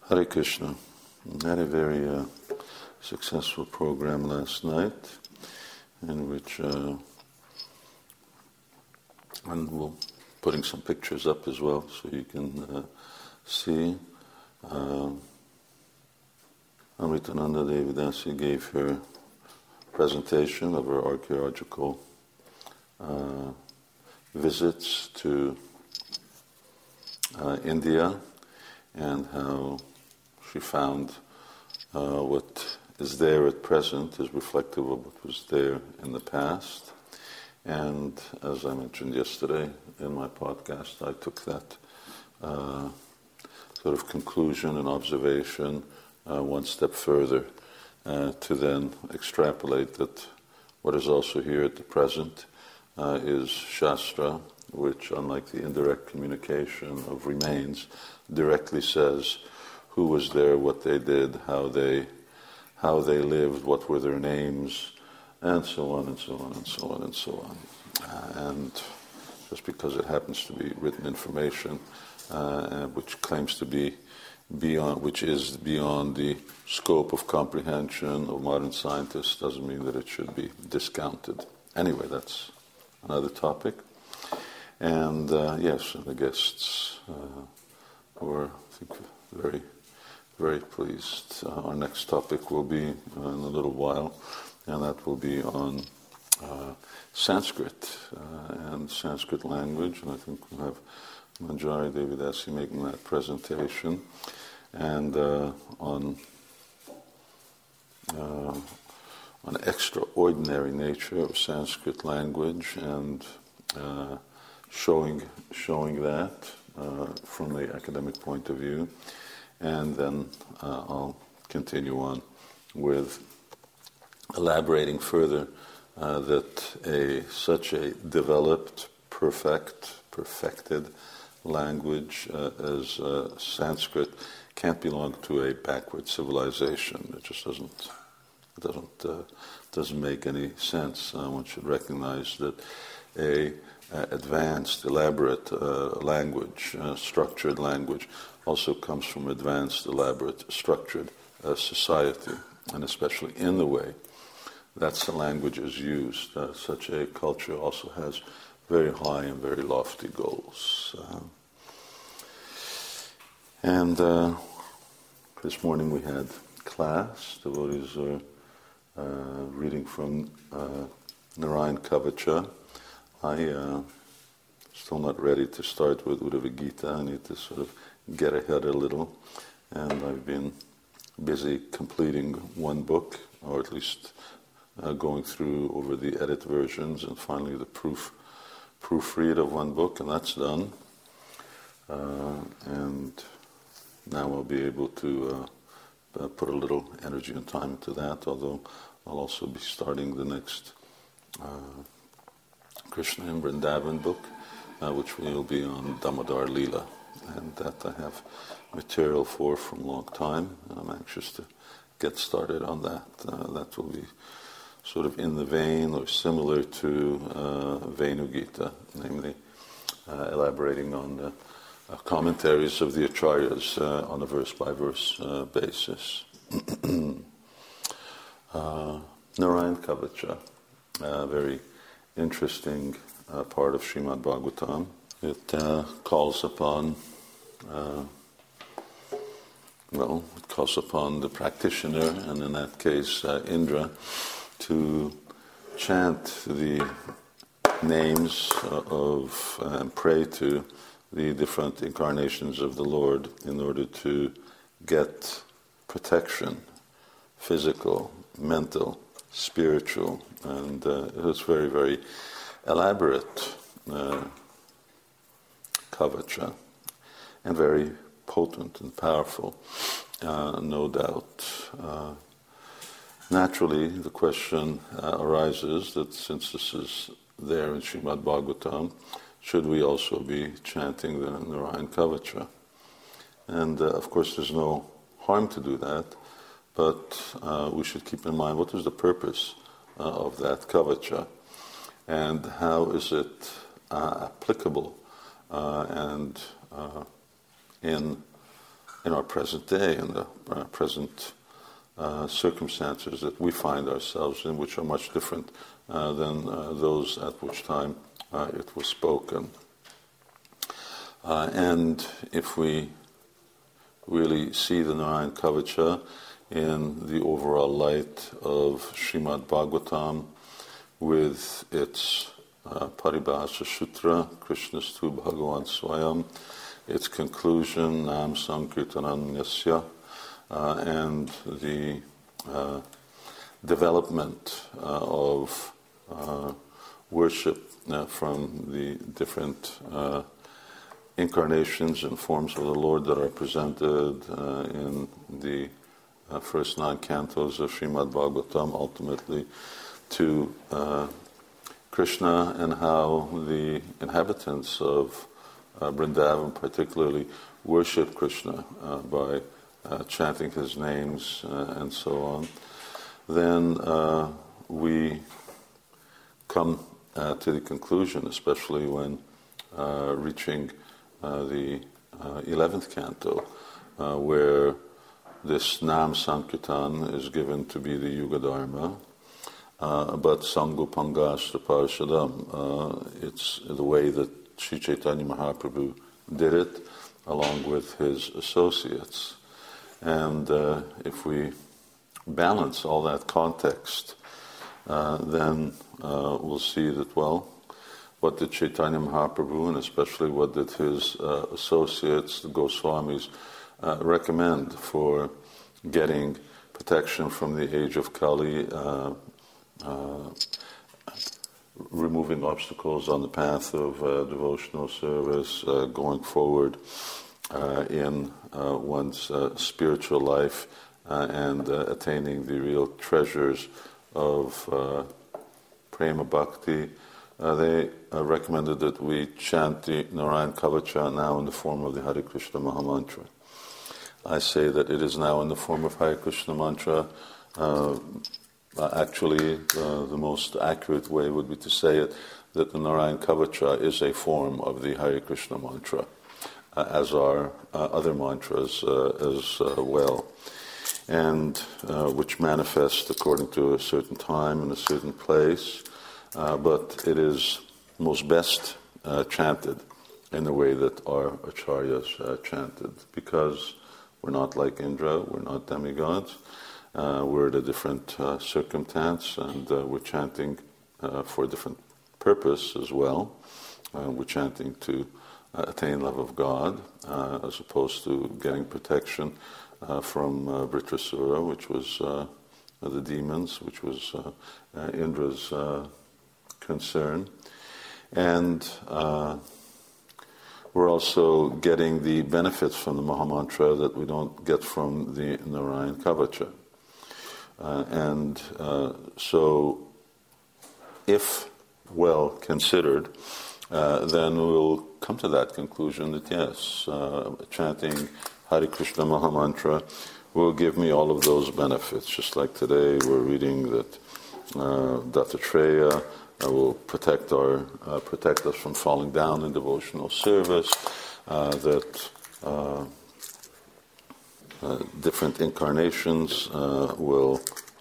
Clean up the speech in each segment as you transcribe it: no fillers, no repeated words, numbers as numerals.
Hare Krishna. I had a very successful program last night in which, and we're putting some pictures up as well so you can see. Amritananda Devidasi gave her presentation of her archaeological visits to India and how she found what is there at present is reflective of what was there in the past. And as I mentioned yesterday in my podcast, I took that sort of conclusion and observation one step further to then extrapolate that what is also here at the present is Shastra, which, unlike the indirect communication of remains, directly says who was there, what they did, how they lived, what were their names, and so on and so on and so on and so on. And just because it happens to be written information, which claims to be beyond, which is beyond the scope of comprehension of modern scientists, doesn't mean that it should be discounted. Anyway, that's another topic. And yes, the guests were, I think, very, very pleased. Our next topic will be in a little while, and that will be on Sanskrit and Sanskrit language. And I think we'll have Manjari Devidasi making that presentation, and on extraordinary nature of Sanskrit language and showing that from the academic point of view, and then I'll continue on with elaborating further that such a developed, perfected language as Sanskrit can't belong to a backward civilization. It just doesn't make any sense. One should recognize that a advanced, elaborate language, structured language, also comes from advanced, elaborate, structured society, and especially in the way that the language is used. Such a culture also has very high and very lofty goals. And this morning we had class. Devotees are reading from Narayan Kavacha. I still not ready to start with Uddhava Gita. I need to sort of get ahead a little, and I've been busy completing one book, or at least going through over the edit versions, and finally the proofread of one book, and that's done. And now I'll be able to put a little energy and time into that, although I'll also be starting the next Krishna in Vrindavan book, which will be on Damodar Leela, and that I have material for from a long time, and I'm anxious to get started on that. That will be sort of in the vein or similar to Venu Gita, namely elaborating on the commentaries of the Acharyas on a verse-by-verse basis. Narayan Kavacha, very interesting part of Srimad Bhagavatam. It calls upon the practitioner, and in that case Indra, to chant the names of and pray to the different incarnations of the Lord in order to get protection, physical, mental, spiritual, and it was very, very elaborate kavacha, and very potent and powerful, no doubt. Naturally, the question arises that since this is there in Srimad Bhagavatam, should we also be chanting the Narayan Kavacha? And of course there's no harm to do that, but we should keep in mind what is the purpose of that Kavacha, and how is it applicable and in in our present day, in the present circumstances that we find ourselves in, which are much different than those at which time it was spoken. And if we really see the Narayan Kavacha in the overall light of Srimad Bhagavatam with its Paribhasa Sutra, Krishnastu Bhagavan Swayam, its conclusion, Nam Sankirtananyasya, and the development of worship from the different incarnations and forms of the Lord that are presented in the first 9 cantos of Srimad Bhagavatam, ultimately to Krishna, and how the inhabitants of Vrindavan particularly worship Krishna by chanting his names and so on, then we come to the conclusion, especially when reaching the 11th canto, where this Nam Sankirtan is given to be the Yuga Dharma, but Sangopangastra Parshadam, it's the way that Sri Chaitanya Mahaprabhu did it, along with his associates. And if we balance all that context, then we'll see that, well, what did Chaitanya Mahaprabhu, and especially what did his associates, the Goswamis, recommend for getting protection from the age of Kali, removing obstacles on the path of devotional service, going forward in one's spiritual life, and attaining the real treasures of prema bhakti. They recommended that we chant the Narayan Kavacha now in the form of the Hare Krishna Mahamantra. I say that it is now in the form of Hare Krishna mantra. Actually, the most accurate way would be to say it, that the Narayan Kavacha is a form of the Hare Krishna mantra, as are other mantras as well, and which manifest according to a certain time and a certain place, but it is most best chanted in the way that our acharyas chanted, because we're not like Indra, we're not demigods. We're at a different circumstance, and we're chanting for a different purpose as well. We're chanting to attain love of God, as opposed to getting protection from Vritrasura, which was the demons, which was Indra's concern. And we're also getting the benefits from the Mahamantra that we don't get from the Narayan Kavacha. So, if well considered, then we'll come to that conclusion that yes, chanting Hare Krishna Mahamantra will give me all of those benefits. Just like today, we're reading that Dattatreya will protect us from falling down in devotional service. That different incarnations will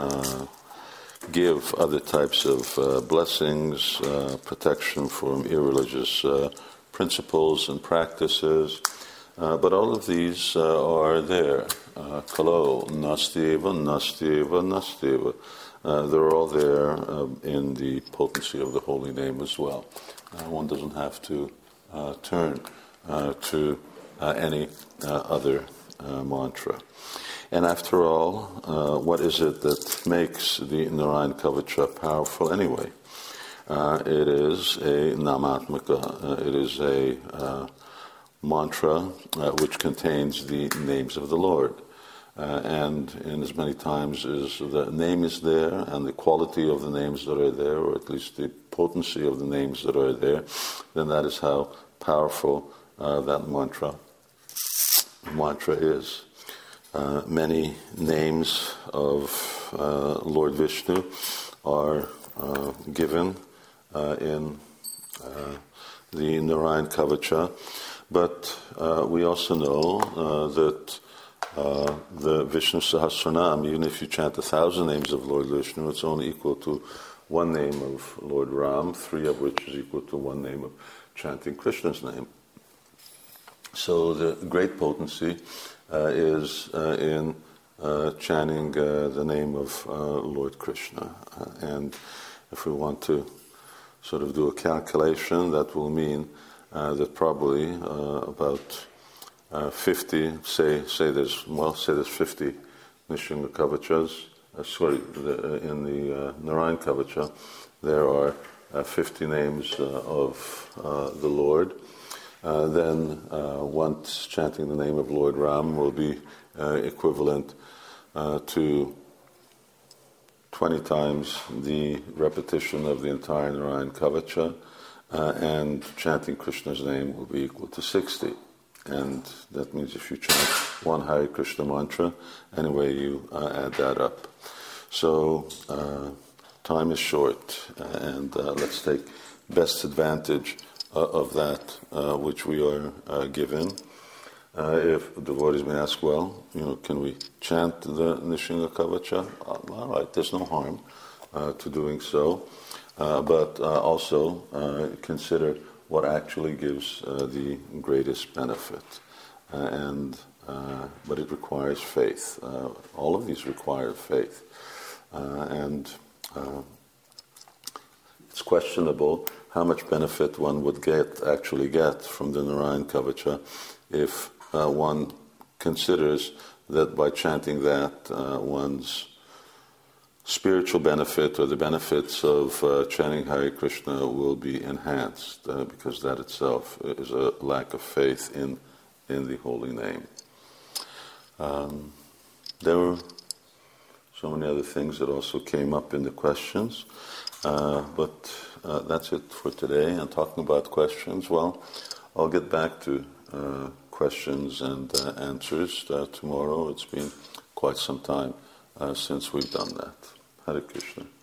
give other types of blessings, protection from irreligious principles and practices. But all of these are there. Kalo, nastyeva, nastyeva, nastyeva. They're all there in the potency of the holy name as well. One doesn't have to turn to any other mantra. And after all, what is it that makes the Narayan Kavacha powerful anyway? It is a namatmaka, it is a mantra which contains the names of the Lord. And in as many times as the name is there and the quality of the names that are there, or at least the potency of the names that are there, then that is how powerful that mantra is. Many names of Lord Vishnu are given in the Narayan Kavacha, but we also know that the Vishnu Sahasranam, even if you chant 1,000 names of Lord Vishnu, it's only equal to one name of Lord Ram, 3 of which is equal to one name of chanting Krishna's name. So the great potency is in chanting the name of Lord Krishna. And if we want to sort of do a calculation, that will mean that probably about 50, say there's 50 Nishinga Kavachas. In the Narayan Kavacha, there are 50 names of the Lord. Then once chanting the name of Lord Ram will be equivalent to 20 times the repetition of the entire Narayan Kavacha, and chanting Krishna's name will be equal to 60. And that means if you chant one Hare Krishna mantra, anyway you add that up. So time is short, and let's take best advantage of that which we are given. If devotees may ask, well, can we chant the Nishinga Kavacha? All right, there's no harm to doing so, but also consider what actually gives the greatest benefit, but it requires faith. All of these require faith, and it's questionable how much benefit one would actually get from the Narayan Kavacha if one considers that by chanting that one's spiritual benefit or the benefits of chanting Hare Krishna will be enhanced, because that itself is a lack of faith in the holy name. There were so many other things that also came up in the questions, but that's it for today. And talking about questions, well, I'll get back to questions and answers tomorrow. It's been quite some time since we've done that. Hare Krishna.